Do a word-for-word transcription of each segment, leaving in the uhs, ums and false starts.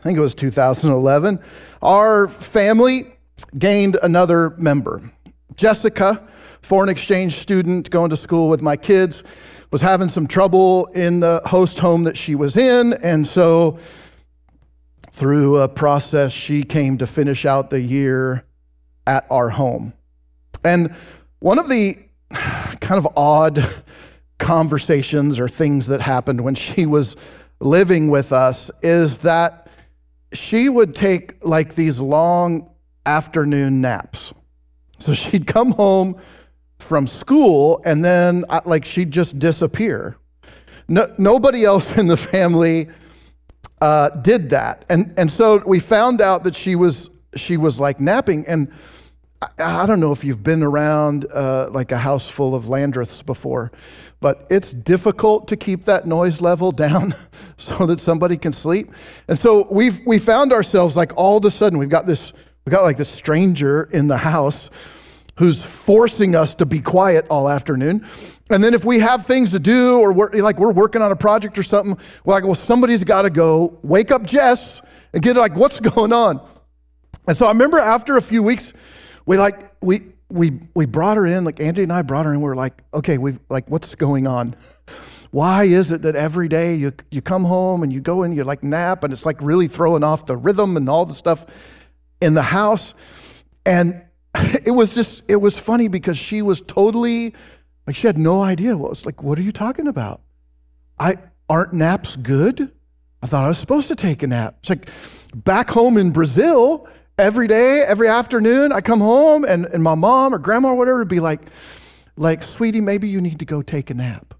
think it was two thousand eleven, our family gained another member. Jessica, foreign exchange student going to school with my kids, was having some trouble in the host home that she was in, and so through a process, she came to finish out the year at our home. And one of the kind of odd conversations or things that happened when she was living with us is that she would take like these long afternoon naps. So she'd come home from school and then like she'd just disappear. No, nobody else in the family uh, did that. And and so we found out that she was she was like napping. And I, I don't know if you've been around uh, like a house full of Landreths before, but it's difficult to keep that noise level down so that somebody can sleep. And so we've we found ourselves like all of a sudden we've got this we got like this stranger in the house who's forcing us to be quiet all afternoon. And then if we have things to do or we're like we're working on a project or something, we're like, well, somebody's got to go wake up Jess and get like, what's going on? And so I remember after a few weeks, we like we we we brought her in, like Andy and I brought her in. We were like, okay, we've like, what's going on? Why is it that every day you you come home and you go in, you like nap, and it's like really throwing off the rhythm and all the stuff in the house? And it was just, it was funny because she was totally, like she had no idea what was like, what are you talking about? I, aren't naps good? I thought I was supposed to take a nap. It's like back home in Brazil, every day, every afternoon, I come home and, and my mom or grandma or whatever would be like, like, sweetie, maybe you need to go take a nap.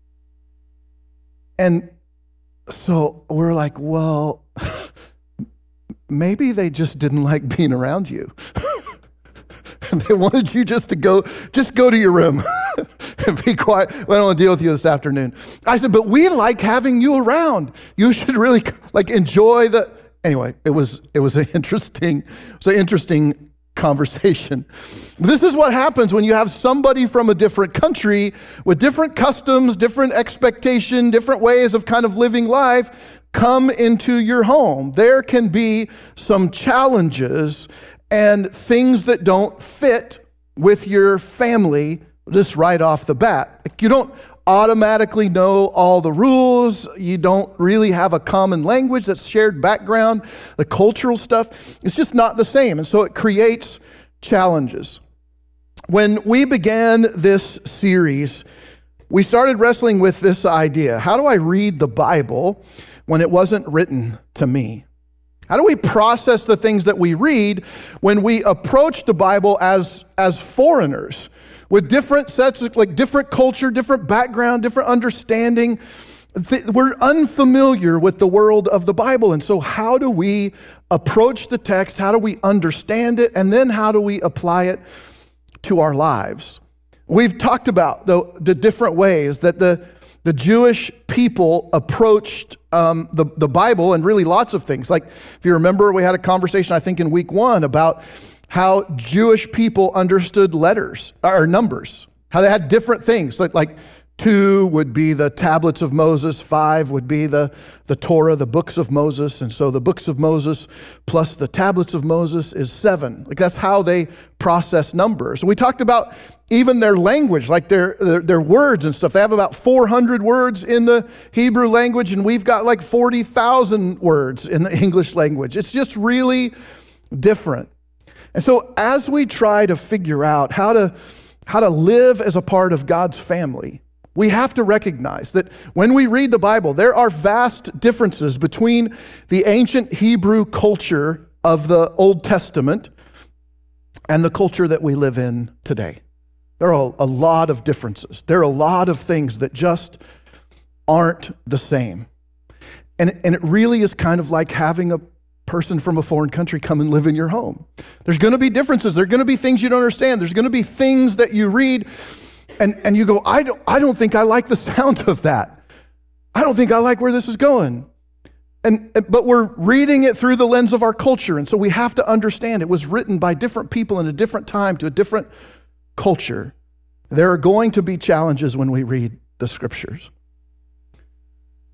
And so we're like, well, maybe they just didn't like being around you. And they wanted you just to go, just go to your room and be quiet. We don't want to deal with you this afternoon. I said, but we like having you around. You should really like enjoy the, anyway, it was, it was an interesting, it was an interesting conversation. This is what happens when you have somebody from a different country with different customs, different expectation, different ways of kind of living life come into your home. There can be some challenges and things that don't fit with your family just right off the bat. You don't automatically know all the rules. You don't really have a common language that's shared background. The cultural stuff, it's just not the same. And so it creates challenges. When we began this series, we started wrestling with this idea. How do I read the Bible when it wasn't written to me? How do we process the things that we read when we approach the Bible as, as foreigners with different sets of, like different culture, different background, different understanding? We're unfamiliar with the world of the Bible. And so how do we approach the text? How do we understand it? And then how do we apply it to our lives? We've talked about the, the different ways that the The Jewish people approached um, the, the Bible and really lots of things. Like if you remember, we had a conversation, I think in week one, about how Jewish people understood letters or numbers, how they had different things. Like, like two would be the tablets of Moses, five would be the, the Torah, the books of Moses. And so the books of Moses plus the tablets of Moses is seven. Like that's how they process numbers. We talked about even their language, like their, their, their words and stuff. They have about four hundred words in the Hebrew language, and we've got like forty thousand words in the English language. It's just really different. And so as we try to figure out how to, how to live as a part of God's family, we have to recognize that when we read the Bible, there are vast differences between the ancient Hebrew culture of the Old Testament and the culture that we live in today. There are a lot of differences. There are a lot of things that just aren't the same. And, and it really is kind of like having a person from a foreign country come and live in your home. There's going to be differences. There are going to be things you don't understand. There's going to be things that you read and, and you go, I don't, I don't think I like the sound of that. I don't think I like where this is going. And, but we're reading it through the lens of our culture. And so we have to understand it was written by different people in a different time to a different culture. There are going to be challenges when we read the scriptures.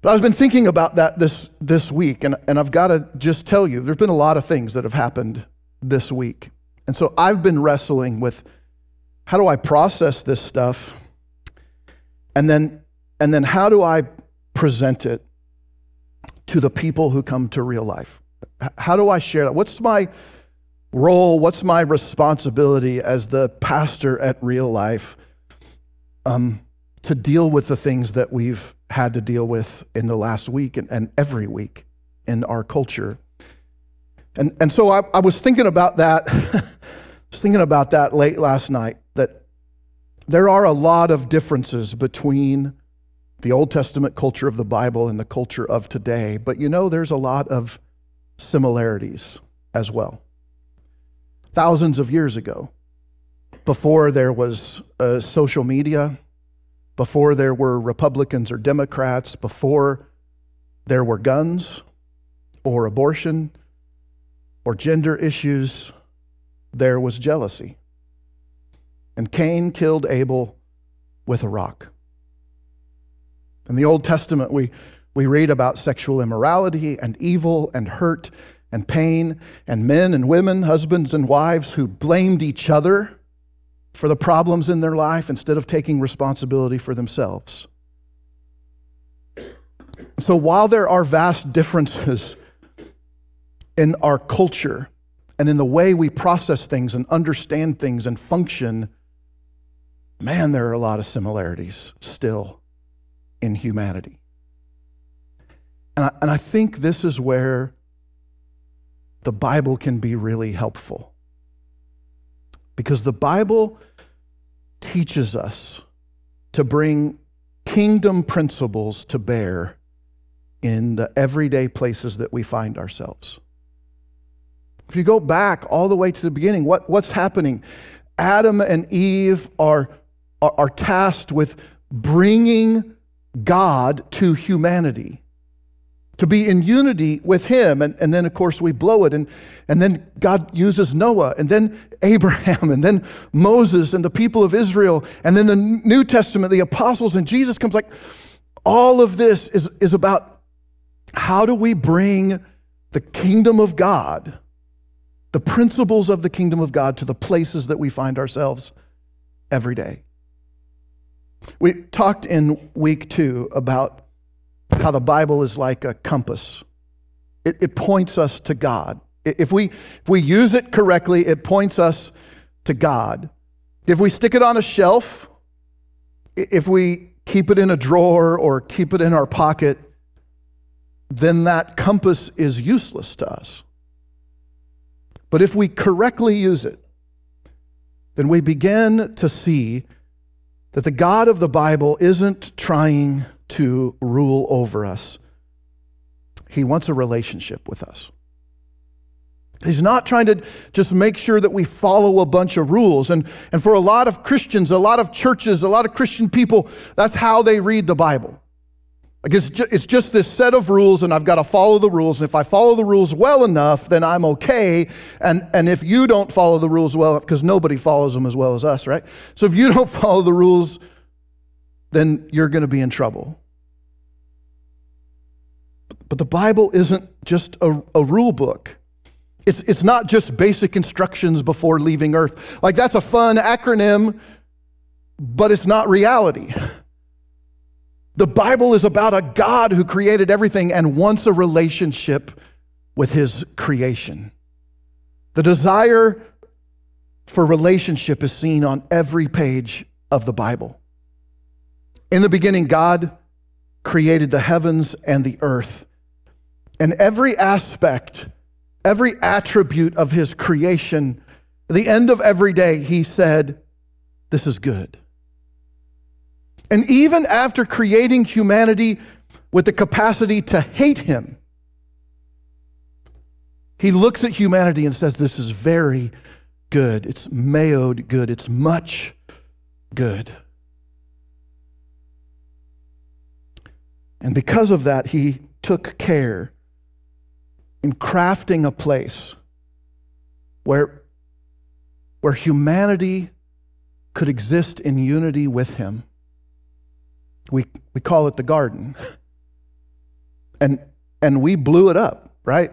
But I've been thinking about that this, this week, and, and I've got to just tell you, there's been a lot of things that have happened this week. And so I've been wrestling with, how do I process this stuff? And then, and then how do I present it to the people who come to Real Life? How do I share that? What's my role? What's my responsibility as the pastor at Real Life um, to deal with the things that we've had to deal with in the last week and, and every week in our culture? And and so I, I was thinking about that, was thinking about that late last night, that there are a lot of differences between the Old Testament culture of the Bible and the culture of today, but you know, there's a lot of similarities as well. Thousands of years ago, before there was uh, social media, before there were Republicans or Democrats, before there were guns or abortion or gender issues, there was jealousy. And Cain killed Abel with a rock. In the Old Testament, we, we read about sexual immorality and evil and hurt and pain and men and women, husbands and wives who blamed each other for the problems in their life instead of taking responsibility for themselves. So while there are vast differences in our culture and in the way we process things and understand things and function, man, there are a lot of similarities still in humanity. And I, and I think this is where the Bible can be really helpful. Because the Bible teaches us to bring kingdom principles to bear in the everyday places that we find ourselves. If you go back all the way to the beginning, what, what's happening? Adam and Eve are, are, are tasked with bringing God to humanity, to be in unity with him. And, and then, of course, we blow it. And, and then God uses Noah, and then Abraham, and then Moses and the people of Israel. And then the New Testament, the apostles, and Jesus comes. Like, all of this is, is about how do we bring the kingdom of God, the principles of the kingdom of God, to the places that we find ourselves every day. We talked in week two about how the Bible is like a compass. It, it points us to God. If we, if we use it correctly, it points us to God. If we stick it on a shelf, if we keep it in a drawer or keep it in our pocket, then that compass is useless to us. But if we correctly use it, then we begin to see that the God of the Bible isn't trying to rule over us. He wants a relationship with us. He's not trying to just make sure that we follow a bunch of rules. And, and for a lot of Christians, a lot of churches, a lot of Christian people, that's how they read the Bible. Like it's, ju- it's just this set of rules, and I've got to follow the rules. And if I follow the rules well enough, then I'm okay. And, and if you don't follow the rules well, because nobody follows them as well as us, right? So if you don't follow the rules, then you're going to be in trouble. But the Bible isn't just a, a rule book. It's, it's not just basic instructions before leaving earth. Like, that's a fun acronym, but it's not reality. The Bible is about a God who created everything and wants a relationship with his creation. The desire for relationship is seen on every page of the Bible. In the beginning, God created the heavens and the earth. And every aspect, every attribute of his creation, at the end of every day, he said, "This is good." And even after creating humanity with the capacity to hate him, he looks at humanity and says, "This is very good. It's meod good. It's much good." And because of that, he took care in crafting a place where, where humanity could exist in unity with him. We, we call it the garden. And, and we blew it up, right?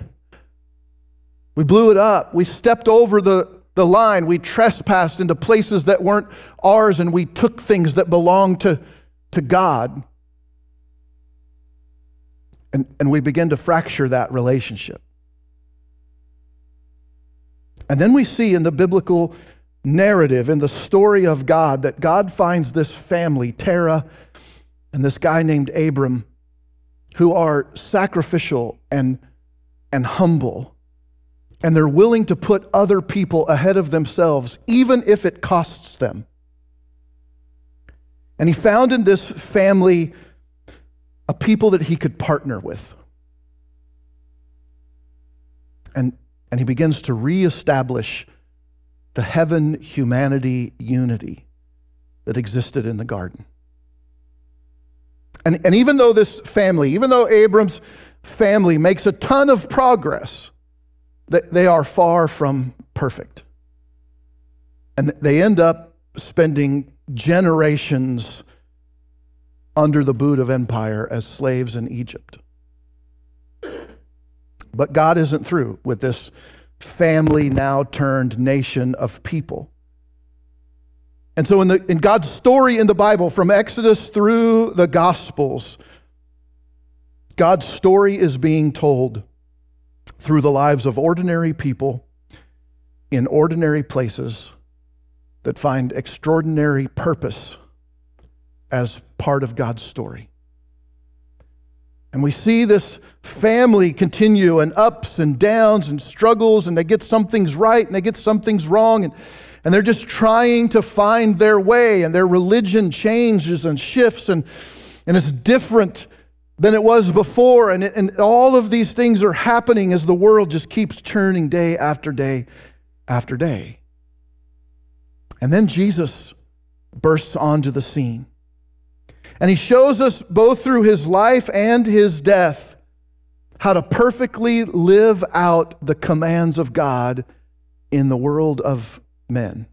We blew it up. We stepped over the, the line. We trespassed into places that weren't ours, and we took things that belonged to, to God. And, and we began to fracture that relationship. And then we see in the biblical narrative, in the story of God, that God finds this family, Terah and this guy named Abram, who are sacrificial and, and humble. And they're willing to put other people ahead of themselves, even if it costs them. And he found in this family a people that he could partner with. And, and he begins to reestablish the heaven-humanity unity that existed in the garden. And, and even though this family, even though Abram's family makes a ton of progress, they are far from perfect. And they end up spending generations under the boot of empire as slaves in Egypt. But God isn't through with this family now turned nation of people. And so in, the, in God's story in the Bible, from Exodus through the Gospels, God's story is being told through the lives of ordinary people in ordinary places that find extraordinary purpose as part of God's story. And we see this family continue and ups and downs and struggles, and they get some things right and they get some things wrong, and, and they're just trying to find their way, and their religion changes and shifts, and, and it's different than it was before. And, it, and all of these things are happening as the world just keeps turning day after day after day. And then Jesus bursts onto the scene. And he shows us both through his life and his death how to perfectly live out the commands of God in the world of men.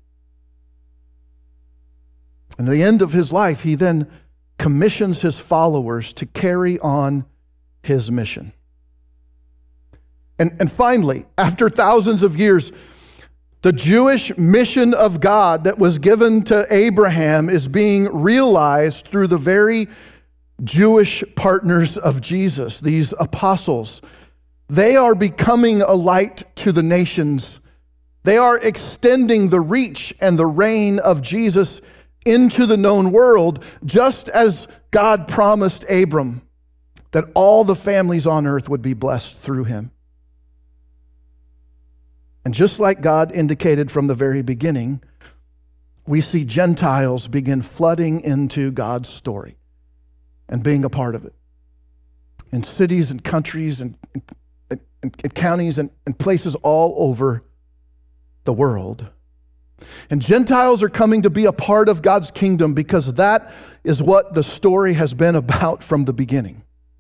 And at the end of his life, he then commissions his followers to carry on his mission. And, and finally, after thousands of years, the Jewish mission of God that was given to Abraham is being realized through the very Jewish partners of Jesus, these apostles. They are becoming a light to the nations. They are extending the reach and the reign of Jesus into the known world, just as God promised Abram that all the families on earth would be blessed through him. And just like God indicated from the very beginning, we see Gentiles begin flooding into God's story and being a part of it. In cities and countries and, and, and counties and, and places all over the world. And Gentiles are coming to be a part of God's kingdom because that is what the story has been about from the beginning.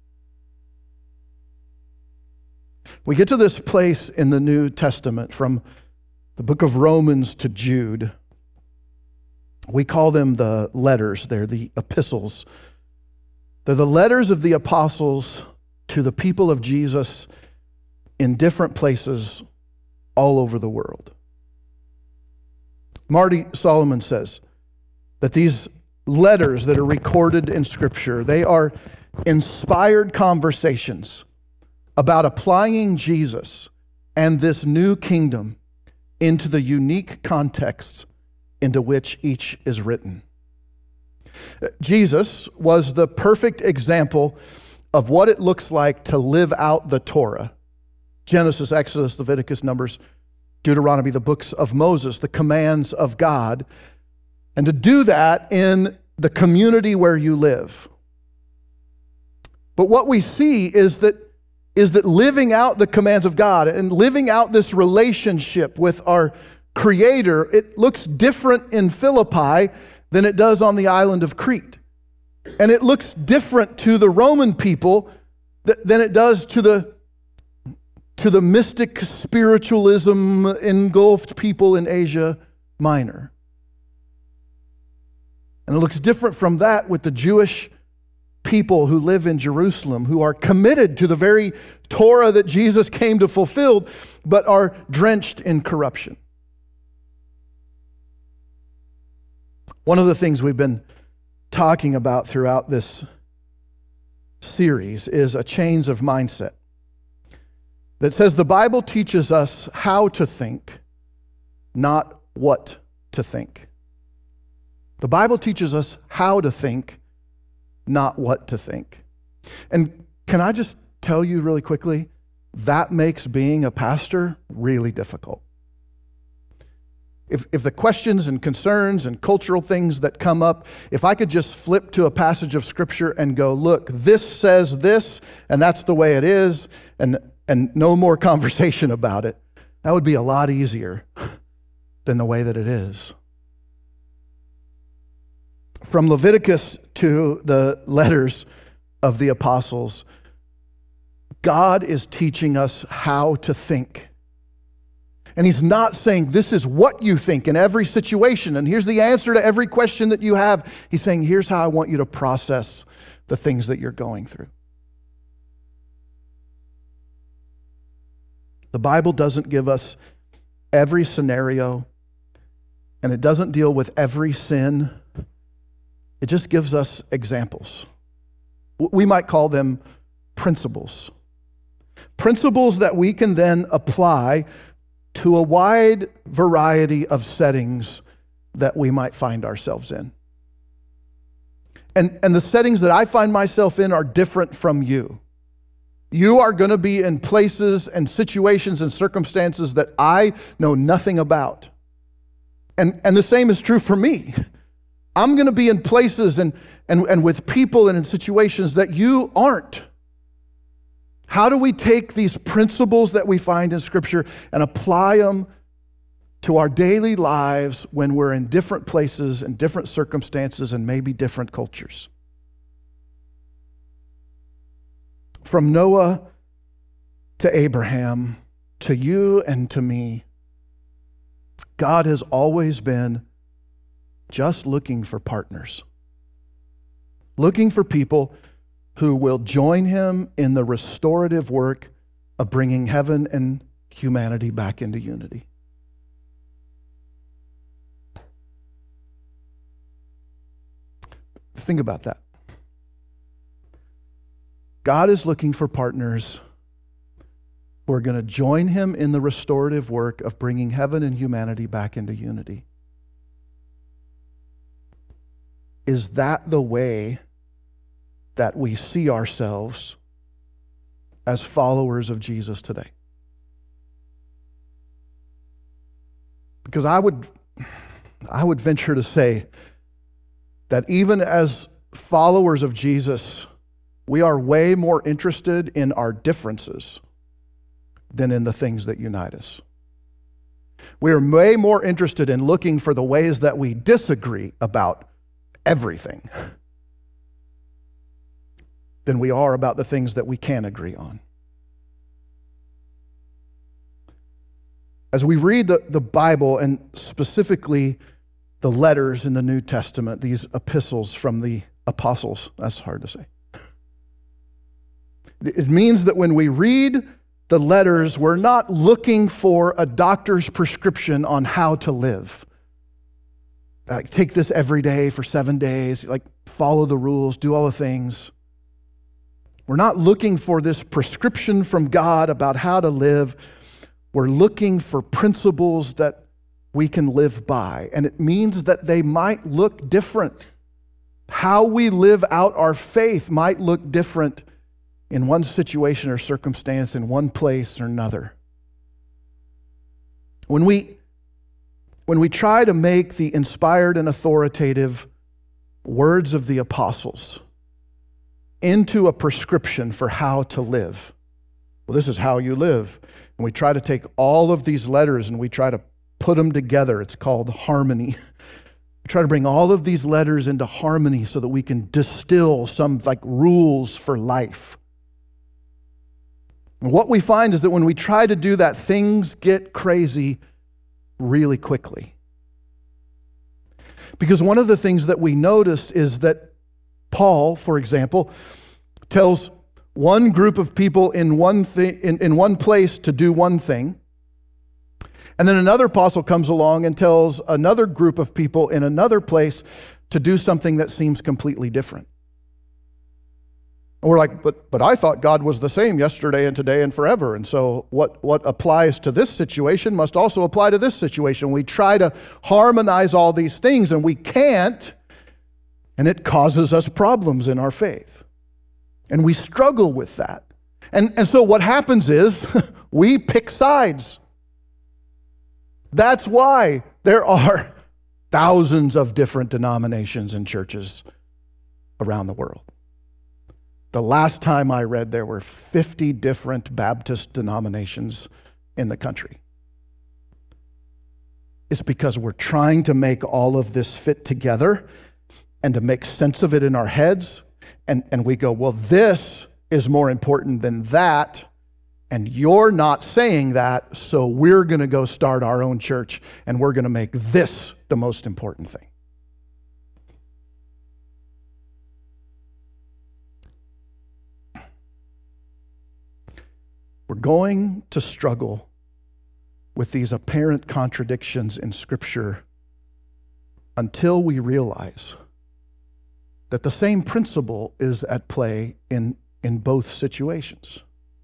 We get to this place in the New Testament, from the book of Romans to Jude. We call them the letters. They're the epistles. They're the letters of the apostles to the people of Jesus in different places all over the world. Marty Solomon says that these letters that are recorded in Scripture, they are inspired conversations about applying Jesus and this new kingdom into the unique contexts into which each is written. Jesus was the perfect example of what it looks like to live out the Torah. Genesis, Exodus, Leviticus, Numbers, Deuteronomy, the books of Moses, the commands of God, and to do that in the community where you live. But what we see is that is that living out the commands of God and living out this relationship with our Creator, it looks different in Philippi than it does on the island of Crete. And it looks different to the Roman people than it does to the, to the mystic spiritualism engulfed people in Asia Minor. And it looks different from that with the Jewish people who live in Jerusalem who are committed to the very Torah that Jesus came to fulfill, but are drenched in corruption. One of the things we've been talking about throughout this series is a change of mindset that says the Bible teaches us how to think, not what to think. The Bible teaches us how to think, not what to think. And can I just tell you really quickly, that makes being a pastor really difficult. If, if the questions and concerns and cultural things that come up, if I could just flip to a passage of Scripture and go, look, this says this, and that's the way it is, and, and no more conversation about it, that would be a lot easier than the way that it is. From Leviticus to the letters of the apostles, God is teaching us how to think. And he's not saying this is what you think in every situation, and here's the answer to every question that you have. He's saying, here's how I want you to process the things that you're going through. The Bible doesn't give us every scenario, and it doesn't deal with every sin. It just gives us examples. We might call them principles. Principles that we can then apply to a wide variety of settings that we might find ourselves in. And, and the settings that I find myself in are different from you. You are going to be in places and situations and circumstances that I know nothing about. And, and the same is true for me. I'm going to be in places and, and, and with people and in situations that you aren't. How do we take these principles that we find in Scripture and apply them to our daily lives when we're in different places and different circumstances and maybe different cultures? From Noah to Abraham, to you and to me, God has always been just looking for partners, looking for people who will join him in the restorative work of bringing heaven and humanity back into unity. Think about that. God is looking for partners who are going to join him in the restorative work of bringing heaven and humanity back into unity. Is that the way that we see ourselves as followers of Jesus today? Because I would, I would venture to say that even as followers of Jesus, we are way more interested in our differences than in the things that unite us. We are way more interested in looking for the ways that we disagree about everything than we are about the things that we can agree on. As we read the, the Bible, and specifically the letters in the New Testament, these epistles from the apostles, that's hard to say. It means that when we read the letters, we're not looking for a doctor's prescription on how to live. Like, take this every day for seven days, like follow the rules, do all the things. We're not looking for this prescription from God about how to live. We're looking for principles that we can live by. And it means that they might look different. How we live out our faith might look different in one situation or circumstance, in one place or another. When we, when we try to make the inspired and authoritative words of the apostles into a prescription for how to live. Well, this is how you live. And we try to take all of these letters and we try to put them together. It's called harmony. We try to bring all of these letters into harmony so that we can distill some like rules for life. And what we find is that when we try to do that, things get crazy really quickly. Because one of the things that we noticed is that Paul, for example, tells one group of people in one thing, in, in one place to do one thing. And then another apostle comes along and tells another group of people in another place to do something that seems completely different. And we're like, but but I thought God was the same yesterday and today and forever. And so what, what applies to this situation must also apply to this situation. We try to harmonize all these things and we can't, and it causes us problems in our faith. And we struggle with that. And, and so what happens is we pick sides. That's why there are thousands of different denominations and churches around the world. The last time I read, there were fifty different Baptist denominations in the country. It's because we're trying to make all of this fit together and to make sense of it in our heads. And, and we go, well, this is more important than that. And you're not saying that, so we're going to go start our own church and we're going to make this the most important thing. We're going to struggle with these apparent contradictions in Scripture until we realize that the same principle is at play in, in both situations.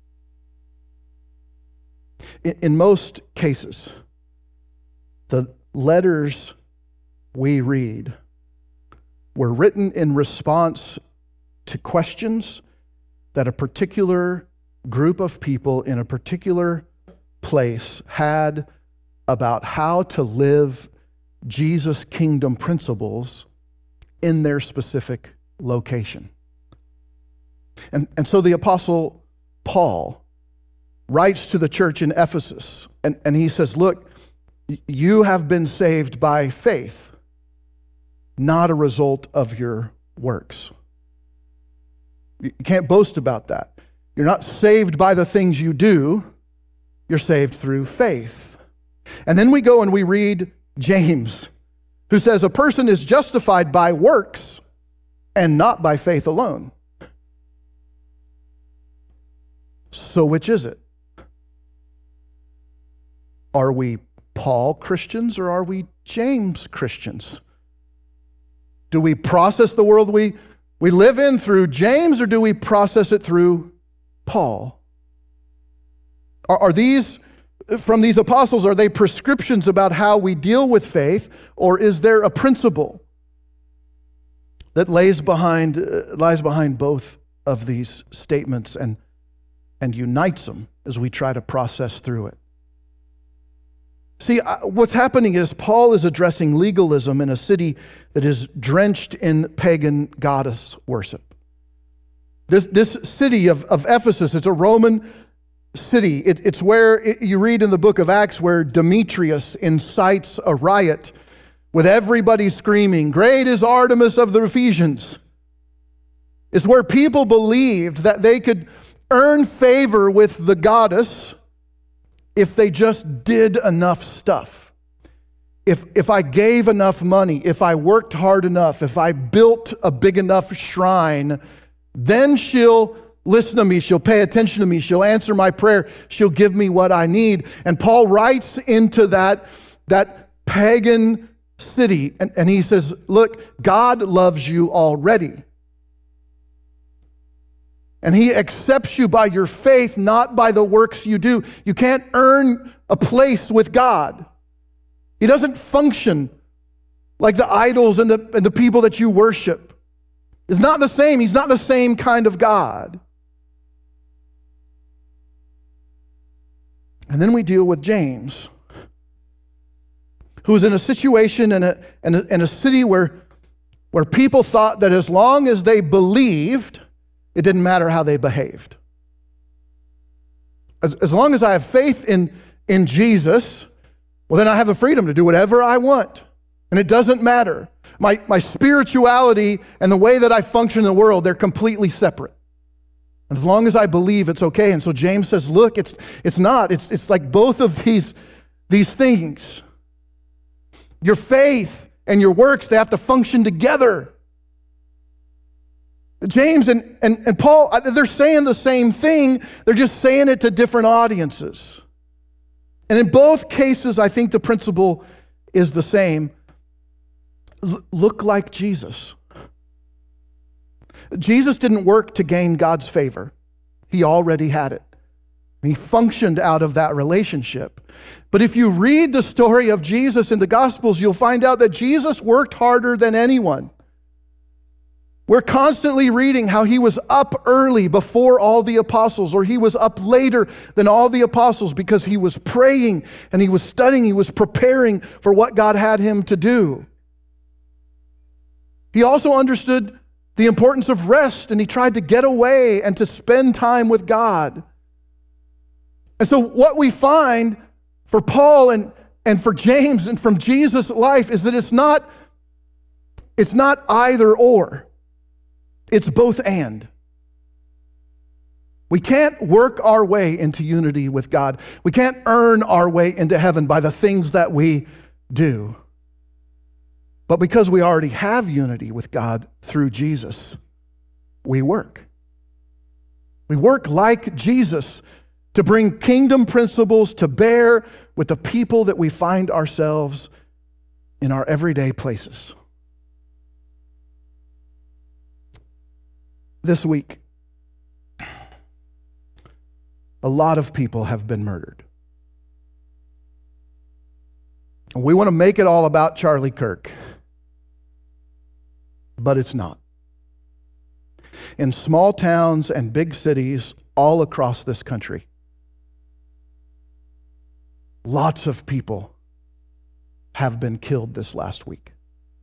In, in most cases, the letters we read were written in response to questions that a particular group of people in a particular place had about how to live Jesus' kingdom principles in their specific location. And, and so the Apostle Paul writes to the church in Ephesus, and, and he says, look, you have been saved by faith, not a result of your works. You can't boast about that. You're not saved by the things you do. You're saved through faith. And then we go and we read James, who says a person is justified by works and not by faith alone. So which is it? Are we Paul Christians or are we James Christians? Do we process the world we, we live in through James or do we process it through Paul? Are, are these, from these apostles, are they prescriptions about how we deal with faith, or is there a principle that lays behind, uh, lies behind both of these statements and, and unites them as we try to process through it? See, what's happening is Paul is addressing legalism in a city that is drenched in pagan goddess worship. This, this city of, of Ephesus, it's a Roman city. It, it's where it, you read in the book of Acts where Demetrius incites a riot with everybody screaming, "Great is Artemis of the Ephesians." It's where people believed that they could earn favor with the goddess if they just did enough stuff. If, if I gave enough money, if I worked hard enough, if I built a big enough shrine, then she'll listen to me, she'll pay attention to me, she'll answer my prayer, she'll give me what I need. And Paul writes into that, that pagan city, and, and he says, look, God loves you already. And he accepts you by your faith, not by the works you do. You can't earn a place with God. He doesn't function like the idols and the, and the people that you worship. It's not the same. He's not the same kind of God. And then we deal with James, who's in a situation in a, in a, in a city where, where people thought that as long as they believed, it didn't matter how they behaved. As, as long as I have faith in, in Jesus, well, then I have the freedom to do whatever I want. And it doesn't matter. My, my spirituality and the way that I function in the world, they're completely separate. As long as I believe, it's okay. And so James says, look, it's, it's not. It's, it's like both of these, these things. Your faith and your works, they have to function together. James and, and, and Paul, they're saying the same thing. They're just saying it to different audiences. And in both cases, I think the principle is the same. L- look like Jesus. Jesus didn't work to gain God's favor. He already had it. He functioned out of that relationship. But if you read the story of Jesus in the Gospels, you'll find out that Jesus worked harder than anyone. We're constantly reading how he was up early before all the apostles, or he was up later than all the apostles because he was praying and he was studying, he was preparing for what God had him to do. He also understood the importance of rest, and he tried to get away and to spend time with God. And so what we find for Paul and, and for James and from Jesus' life is that it's not, it's not either or. It's both and. We can't work our way into unity with God. We can't earn our way into heaven by the things that we do. But because we already have unity with God through Jesus, we work. We work like Jesus to bring kingdom principles to bear with the people that we find ourselves in our everyday places. This week, a lot of people have been murdered. We want to make it all about Charlie Kirk, but it's not. In small towns and big cities all across this country, lots of people have been killed this last week.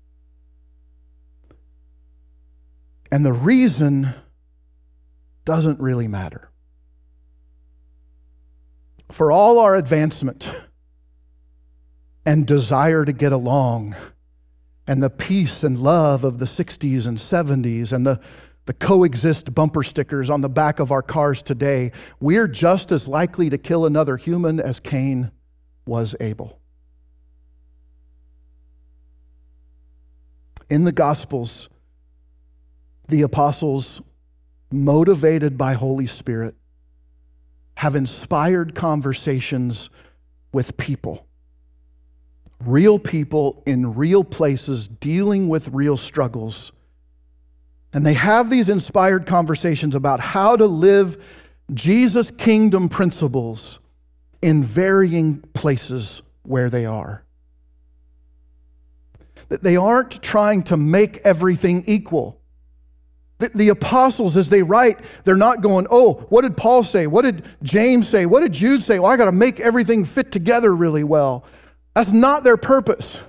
And the reason doesn't really matter. For all our advancement and desire to get along and the peace and love of the sixties and seventies and the, the coexist bumper stickers on the back of our cars today, we're just as likely to kill another human as Cain was Abel. In the Gospels, the apostles, motivated by Holy Spirit, have inspired conversations with people. Real people in real places dealing with real struggles. And they have these inspired conversations about how to live Jesus' kingdom principles in varying places where they are. That they aren't trying to make everything equal. The, the apostles, as they write, they're not going, oh, what did Paul say? What did James say? What did Jude say? Well, I got to make everything fit together really well. That's not their purpose.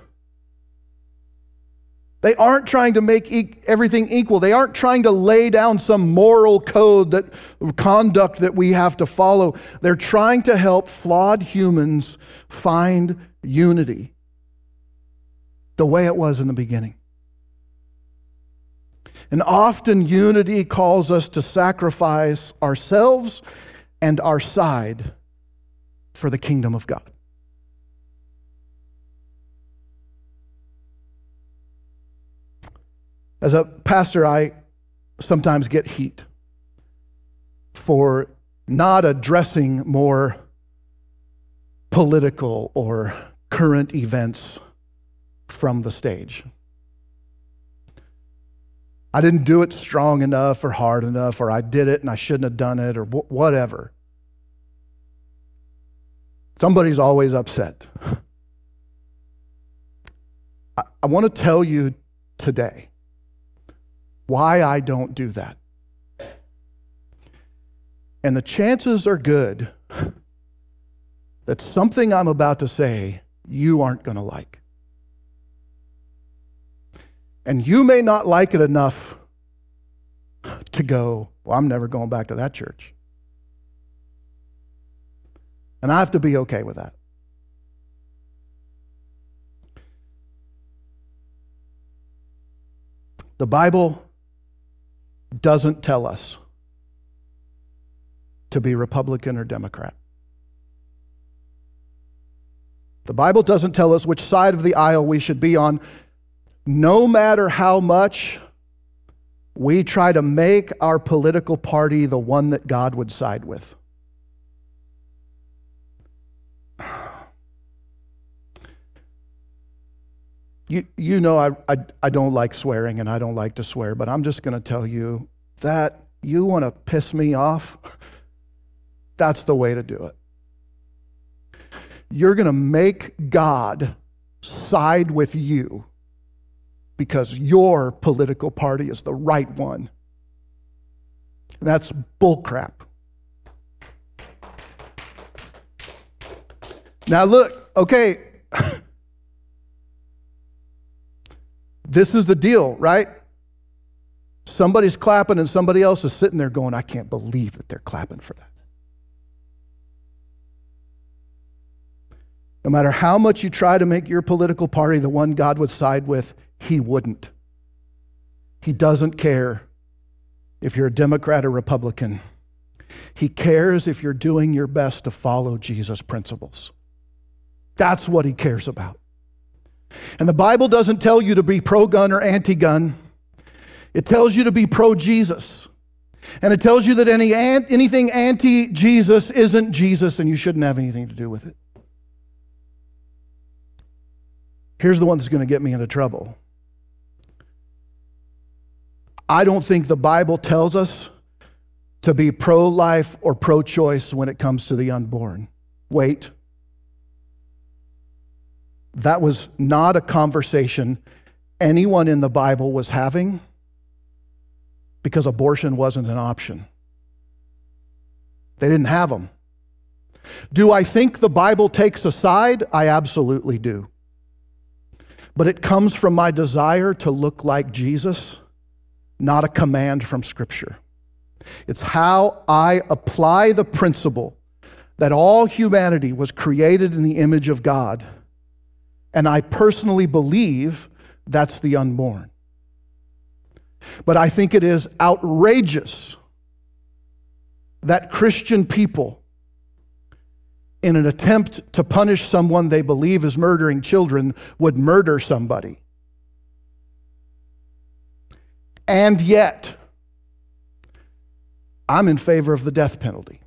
They aren't trying to make e- everything equal. They aren't trying to lay down some moral code, that conduct that we have to follow. They're trying to help flawed humans find unity the way it was in the beginning. And often unity calls us to sacrifice ourselves and our side for the kingdom of God. As a pastor, I sometimes get heat for not addressing more political or current events from the stage. I didn't do it strong enough or hard enough, or I did it and I shouldn't have done it, or wh- whatever. Somebody's always upset. I, I want to tell you today why I don't do that. And the chances are good that something I'm about to say you aren't going to like. And you may not like it enough to go, well, I'm never going back to that church. And I have to be okay with that. The Bible doesn't tell us to be Republican or Democrat. The Bible doesn't tell us which side of the aisle we should be on, no matter how much we try to make our political party the one that God would side with. You, you know I, I, I don't like swearing and I don't like to swear, but I'm just going to tell you that you want to piss me off, that's the way to do it. You're going to make God side with you because your political party is the right one. That's bullcrap. Now look, okay, this is the deal, right? Somebody's clapping and somebody else is sitting there going, I can't believe that they're clapping for that. No matter how much you try to make your political party the one God would side with, He wouldn't. He doesn't care if you're a Democrat or Republican. He cares if you're doing your best to follow Jesus' principles. That's what He cares about. And the Bible doesn't tell you to be pro-gun or anti-gun. It tells you to be pro-Jesus. And it tells you that any anything anti-Jesus isn't Jesus and you shouldn't have anything to do with it. Here's the one that's going to get me into trouble. I don't think the Bible tells us to be pro-life or pro-choice when it comes to the unborn. Wait. That was not a conversation anyone in the Bible was having because abortion wasn't an option. They didn't have them. Do I think the Bible takes a side? I absolutely do. But it comes from my desire to look like Jesus, not a command from Scripture. It's how I apply the principle that all humanity was created in the image of God. And I personally believe that's the unborn. But I think it is outrageous that Christian people, in an attempt to punish someone they believe is murdering children, would murder somebody. And yet, I'm in favor of the death penalty.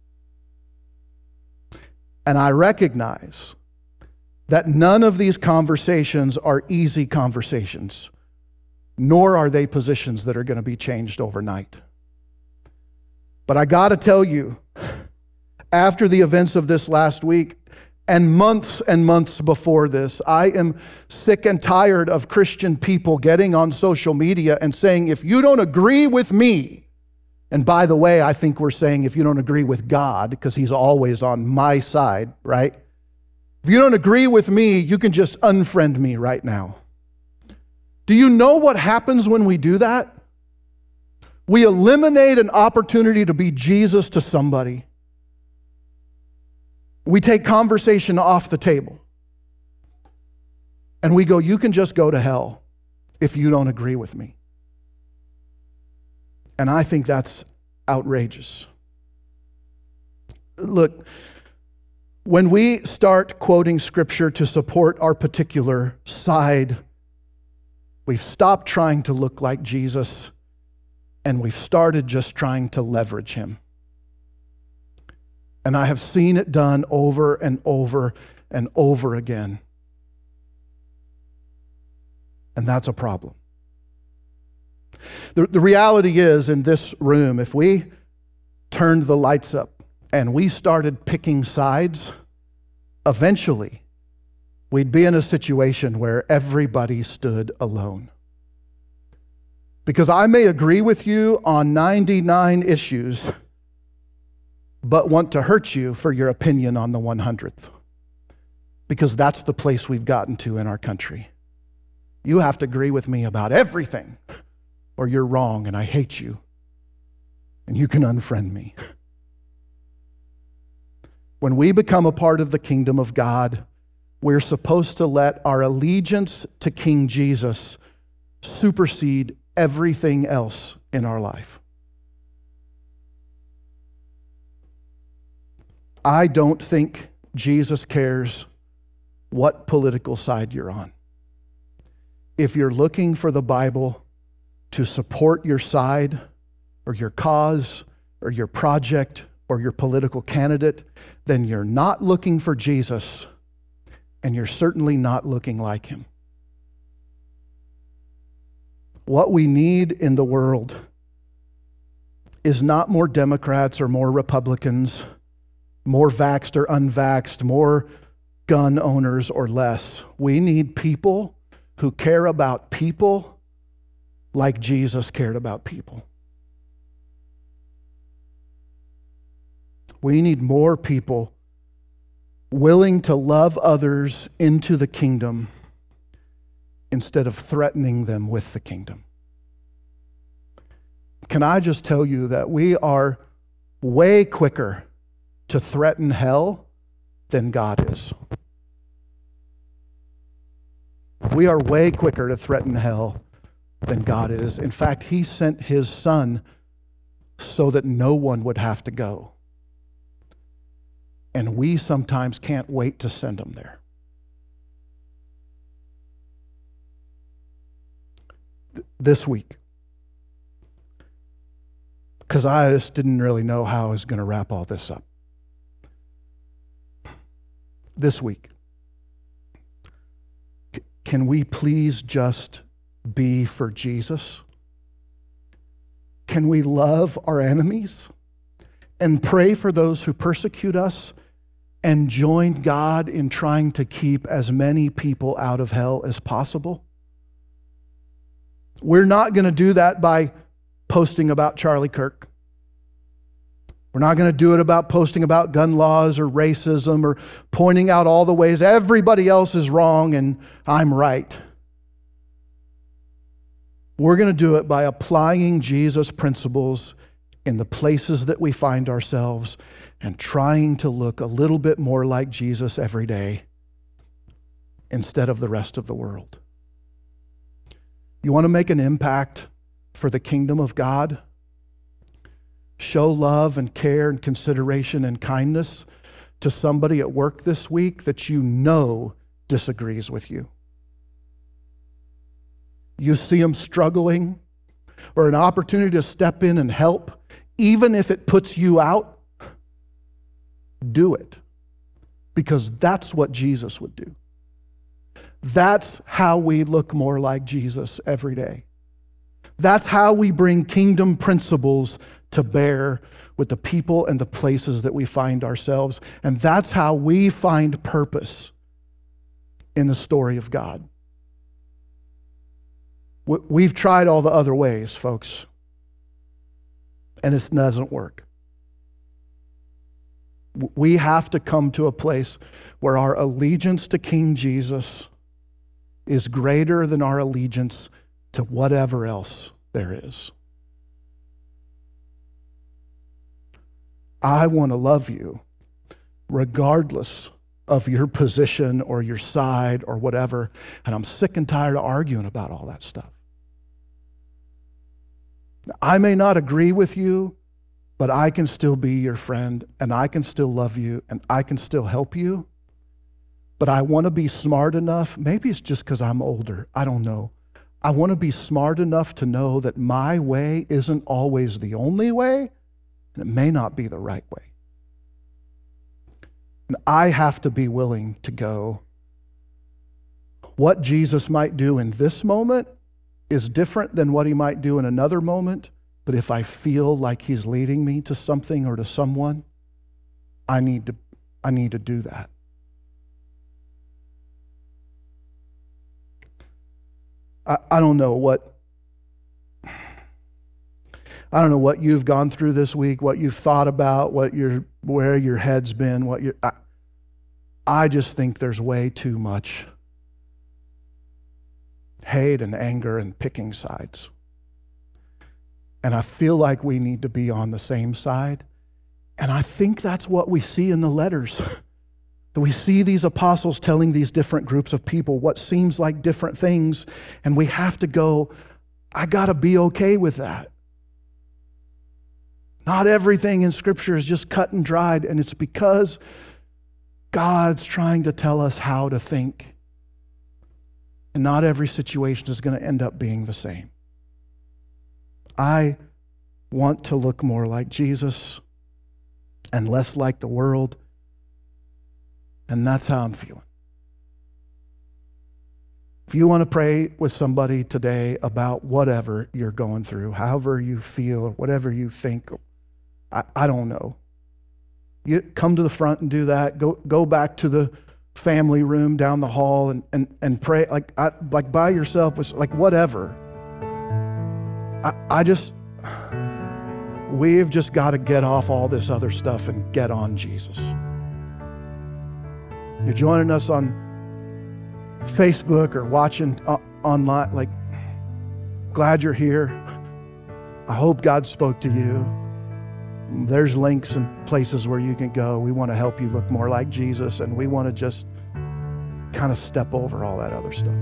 And I recognize that none of these conversations are easy conversations, nor are they positions that are going to be changed overnight. But I got to tell you, after the events of this last week, and months and months before this, I am sick and tired of Christian people getting on social media and saying, if you don't agree with me, and by the way, I think we're saying if you don't agree with God, because He's always on my side, right? If you don't agree with me, you can just unfriend me right now. Do you know what happens when we do that? We eliminate an opportunity to be Jesus to somebody. We take conversation off the table. And we go, you can just go to hell if you don't agree with me. And I think that's outrageous. Look, when we start quoting Scripture to support our particular side, we've stopped trying to look like Jesus, and we've started just trying to leverage Him. And I have seen it done over and over and over again. And that's a problem. The, the reality is, in this room, if we turned the lights up and we started picking sides, eventually we'd be in a situation where everybody stood alone. Because I may agree with you on ninety-nine issues, but want to hurt you for your opinion on the one hundredth. Because that's the place we've gotten to in our country. You have to agree with me about everything, or you're wrong and I hate you, and you can unfriend me. When we become a part of the kingdom of God, we're supposed to let our allegiance to King Jesus supersede everything else in our life. I don't think Jesus cares what political side you're on. If you're looking for the Bible, to support your side or your cause or your project or your political candidate, then you're not looking for Jesus, and you're certainly not looking like him. What we need in the world is not more Democrats or more Republicans, more vaxxed or unvaxxed, more gun owners or less. We need people who care about people like Jesus cared about people. We need more people willing to love others into the kingdom instead of threatening them with the kingdom. Can I just tell you that we are way quicker to threaten hell than God is? We are way quicker to threaten hell than God is. In fact, he sent his son so that no one would have to go. And we sometimes can't wait to send them there. Th- this week, because I just didn't really know how I was going to wrap all this up. This week, c- can we please just be for Jesus? Can we love our enemies and pray for those who persecute us and join God in trying to keep as many people out of hell as possible? We're not going to do that by posting about Charlie Kirk. We're not going to do it about posting about gun laws or racism or pointing out all the ways everybody else is wrong and I'm right. We're going to do it by applying Jesus' principles in the places that we find ourselves and trying to look a little bit more like Jesus every day instead of the rest of the world. You want to make an impact for the kingdom of God? Show love and care and consideration and kindness to somebody at work this week that you know disagrees with you. You see them struggling, or an opportunity to step in and help, even if it puts you out, do it. Because that's what Jesus would do. That's how we look more like Jesus every day. That's how we bring kingdom principles to bear with the people and the places that we find ourselves. And that's how we find purpose in the story of God. We've tried all the other ways, folks, and it doesn't work. We have to come to a place where our allegiance to King Jesus is greater than our allegiance to whatever else there is. I want to love you regardless of your position or your side or whatever, and I'm sick and tired of arguing about all that stuff. I may not agree with you, but I can still be your friend, and I can still love you, and I can still help you. But I want to be smart enough, maybe it's just because I'm older, I don't know. I want to be smart enough to know that my way isn't always the only way, and it may not be the right way. And I have to be willing to go. What Jesus might do in this moment is different than what he might do in another moment, but if I feel like he's leading me to something or to someone, I need to, I need to do that. I, I don't know what I don't know what you've gone through this week, what you've thought about, what your where your head's been, what you I, I just think there's way too much hate and anger and picking sides. And I feel like we need to be on the same side. And I think that's what we see in the letters. That we see these apostles telling these different groups of people what seems like different things, and we have to go, I got to be okay with that. Not everything in Scripture is just cut and dried, and it's because God's trying to tell us how to think. And not every situation is going to end up being the same. I want to look more like Jesus and less like the world. And that's how I'm feeling. If you want to pray with somebody today about whatever you're going through, however you feel, or whatever you think, I, I don't know. You come to the front and do that. Go go back to the family room down the hall and, and, and pray like I, like by yourself, with like whatever. I, I just, we've just got to get off all this other stuff and get on Jesus. You're joining us on Facebook or watching uh, online, like, glad you're here. I hope God spoke to you. There's links and places where you can go. We want to help you look more like Jesus, and we want to just kind of step over all that other stuff.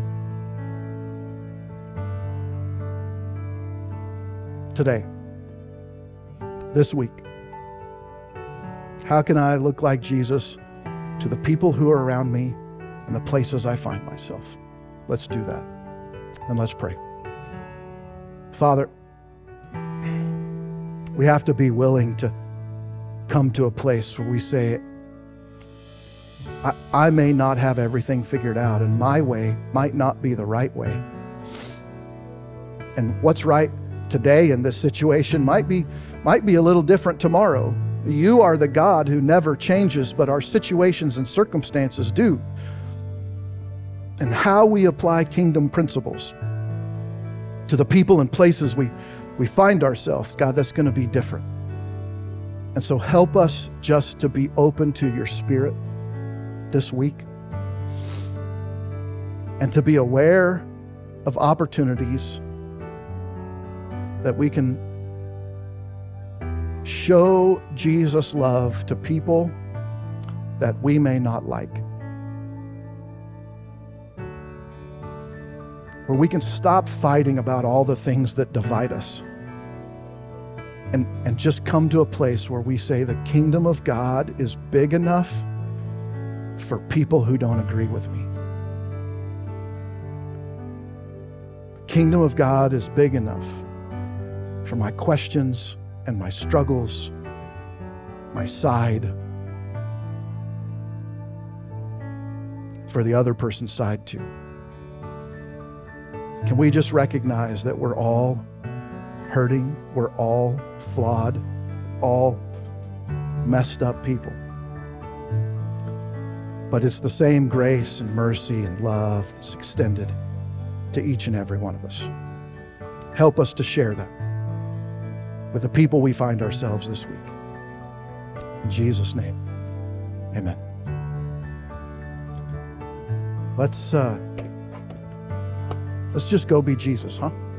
Today, this week, how can I look like Jesus to the people who are around me and the places I find myself? Let's do that. And let's pray. Father, we have to be willing to come to a place where we say, I, I may not have everything figured out, and my way might not be the right way. And what's right today in this situation might be, might be a little different tomorrow. You are the God who never changes, but our situations and circumstances do. And how we apply kingdom principles to the people and places we, we find ourselves, God, that's going to be different. And so help us just to be open to your Spirit this week and to be aware of opportunities that we can show Jesus' love to people that we may not like. Where we can stop fighting about all the things that divide us and, and just come to a place where we say the kingdom of God is big enough for people who don't agree with me. The kingdom of God is big enough for my questions and my struggles, my side, for the other person's side too. Can we just recognize that we're all hurting, we're all flawed, all messed up people. But it's the same grace and mercy and love that's extended to each and every one of us. Help us to share that with the people we find ourselves this week. In Jesus' name, amen. Let's uh, let's just go be Jesus, huh?